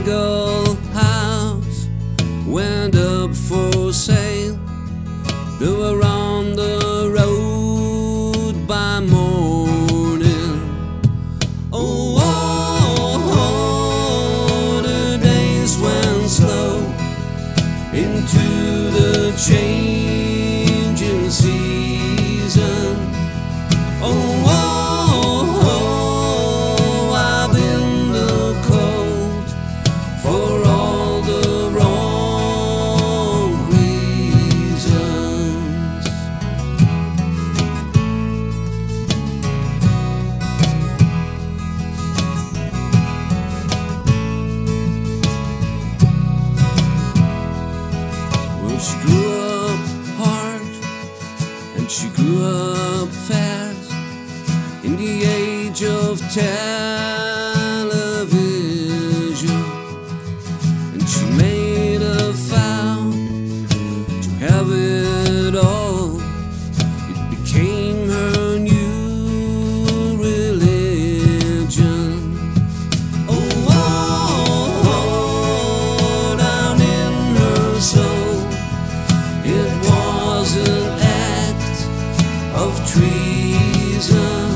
single house went up for sale. They were on the road by morning. Oh, the days went slow into the changing season. Oh, I've been the cold for all the wrong reasons. Well, she grew up hard and she grew up fast in the age of television, and she made a vow to have it all. It became her new religion. Oh, down in her soul, it was an act of treason.